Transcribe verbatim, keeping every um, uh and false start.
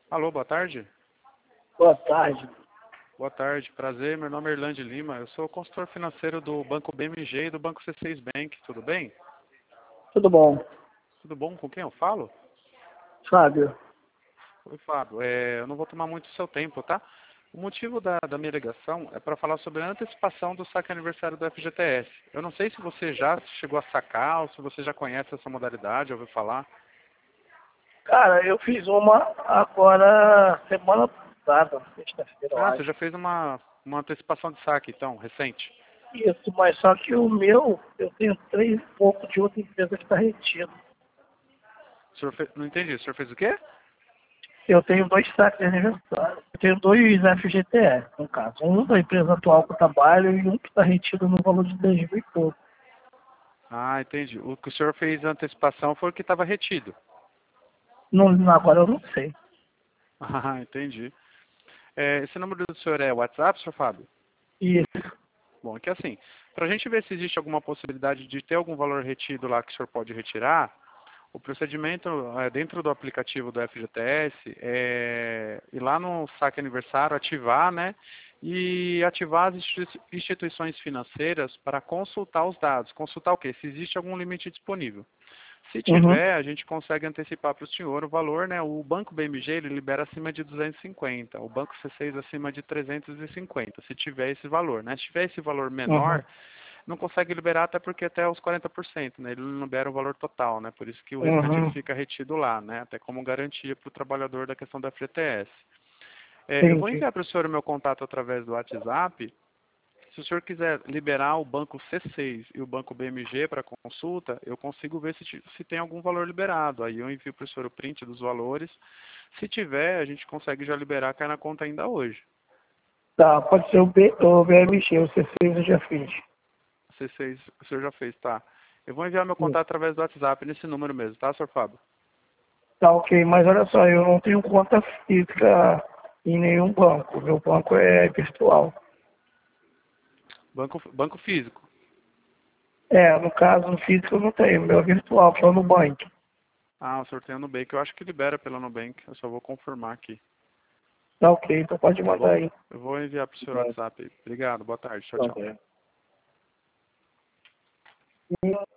Alô, boa tarde. Boa tarde. Boa tarde, prazer. Meu nome é Irlande Lima. Eu sou consultor financeiro do Banco B M G e do Banco C seis Bank. Tudo bem? Tudo bom? Tudo bom? Com quem eu falo? Fábio. Oi, Fábio. É, eu não vou tomar muito do seu tempo, tá? O motivo da, da minha ligação é para falar sobre a antecipação do saque aniversário do F G T S. Eu não sei se você já chegou a sacar ou se você já conhece essa modalidade, ouviu falar. Cara, eu fiz uma agora semana passada, sexta-feira, eu Ah, você acho. já fez uma, uma antecipação de saque, então, recente. Isso, mas só que o meu, eu tenho três e pouco de outra empresa que está retido. O senhor fez, não entendi. O senhor fez o quê? Eu tenho dois saques de aniversário. Eu tenho dois F G T S, no caso. Um da empresa atual que eu trabalho e um que está retido no valor de dez mil e pouco. Ah, entendi. O que o senhor fez a antecipação foi o que estava retido. Não, agora eu não sei. Ah, entendi. É, esse número do senhor é WhatsApp, senhor Fábio? Isso. Bom, é que assim, para a gente ver se existe alguma possibilidade de ter algum valor retido lá que o senhor pode retirar, o procedimento é, dentro do aplicativo do F G T S é ir lá no saque aniversário, ativar, né? E ativar as institui- instituições financeiras para consultar os dados. Consultar o quê? Se existe algum limite disponível. Se Uhum. tiver, a gente consegue antecipar para o senhor o valor, né? O Banco B M G ele libera acima de duzentos e cinquenta, o Banco C seis acima de trezentos e cinquenta, se tiver esse valor, né? Se tiver esse valor Uhum. menor, não consegue liberar até porque até os quarenta por cento, né? Ele não libera o valor total, né? Por isso que o restante ele Uhum. fica retido lá, né? Até como garantia para o trabalhador da questão da F G T S. É, eu vou Entendi. enviar para o senhor o meu contato através do WhatsApp. Se o senhor quiser liberar o banco C seis e o banco B M G para consulta, eu consigo ver se, ti- se tem algum valor liberado. Aí eu envio para o senhor o print dos valores. Se tiver, a gente consegue já liberar, cai na conta ainda hoje. Tá, pode ser o, B, o B M G, o C seis eu já fiz. C seis o senhor já fez, tá? Eu vou enviar meu Isso. contato através do WhatsApp nesse número mesmo, tá, senhor Fábio? Tá ok, mas olha só, eu não tenho conta física em nenhum banco. Meu banco é virtual. Banco, banco físico. É, no caso, físico eu não tenho. Meu é virtual, que é o Nubank. Ah, o senhor tem a Nubank. Eu acho que libera pela Nubank. Eu só vou confirmar aqui. Tá ok, então pode Tá mandar bom? aí. Eu vou enviar para o senhor o Tá, WhatsApp aí. Obrigado, boa tarde. Tchau, tá tchau. ok.